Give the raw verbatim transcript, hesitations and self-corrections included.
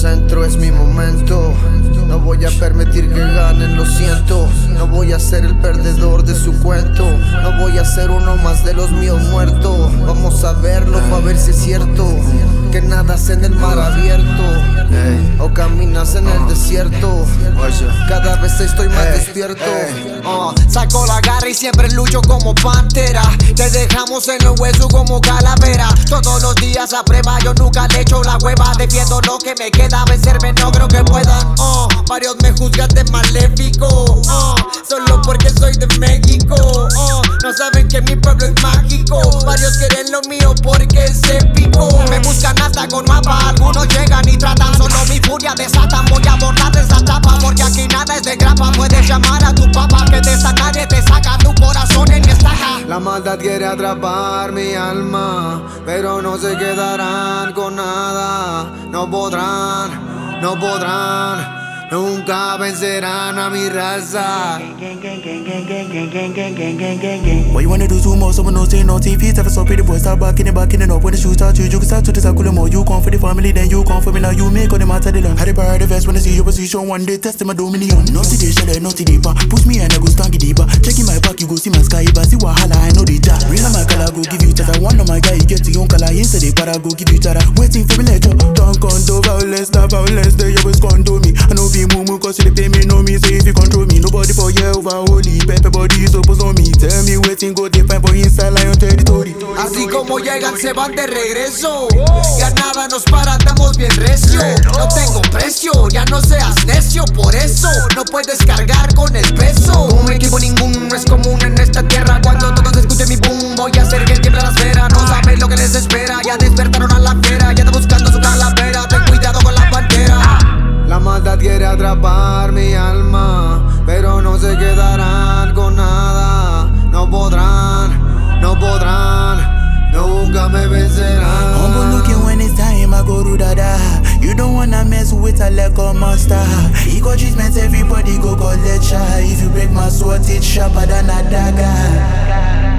concentro, es mi momento. No voy a permitir que ganen, lo siento. No voy a ser el perdedor de su cuento. No voy a ser uno más de los míos muertos. Vamos a verlo para ver si es cierto que nadas en el mar abierto o caminas en el desierto. Cada vez estoy más despierto. Uh, saco la garra y siempre lucho como pantera. Te dejamos en los huesos como calavera. Todos los días a prueba, yo nunca le echo la hueva. Defiendo lo que me queda, vencerme no creo que puedan. uh, Varios me juzgan de maléfico, uh, solo porque soy de México. uh, No saben que mi pueblo es mágico. Varios quieren lo mío porque es épico. Me buscan hasta con mapa, algunos llegan y tratan. Solo mi furia desatan, voy a abordar esa etapa. Porque aquí nada es de grapa. Puedes llamar a tu papá, que de esta nadie te saca tu corazón en mi estaca. La maldad quiere atrapar mi alma, pero no se quedarán con nada. No podrán, no podrán. Nunca vencerán a mi raza. What you wanna do too much, someone no say no T V. Never so pretty boy, start backing it, backing it up. When the shoes start to, you can start to this, I cool more. You come for the family, then you come for me. Now you make all the matter, the long. Had a bar the vest when I see your position. One day testing my dominion. No see the shell, no see the bar. Push me and I go stanky deeper. Checking my back, you go see my sky. But see what hala, I know the jar. Real my color, go give you chat. I want my guy, you get to your color. Instead they para, go give you chat. Waiting for me later. Don't condo violence, the violence, they always condo me. I know be mumu, cause they pay me, know me. Say if you control me, nobody for you over holy. Pepper body is opposed on me. Tell me waiting, go define for inside lion territory. Así como llegan se van de regreso. Ya nada nos para, andamos bien recio. No tengo precio, ya no seas necio. Por eso no puedes cargar con el peso. Un equipo ninguno es común en esta tierra. Cuando todos escuchen mi boom, voy a hacer que tiemble la esfera. No sabes lo que les espera, ya despertaron a la fiera. Ya está buscando su calavera, ten cuidado con la pantera. La maldad quiere atrapar mi alma, pero no se quedarán con nada. No podrán, no podrán, nunca me vencerán. Humble looking when it's time, I go to dada. You don't wanna mess with a legal monster. Ego treatment, everybody go collect shot. If you break my sword, it's sharper than a dagger.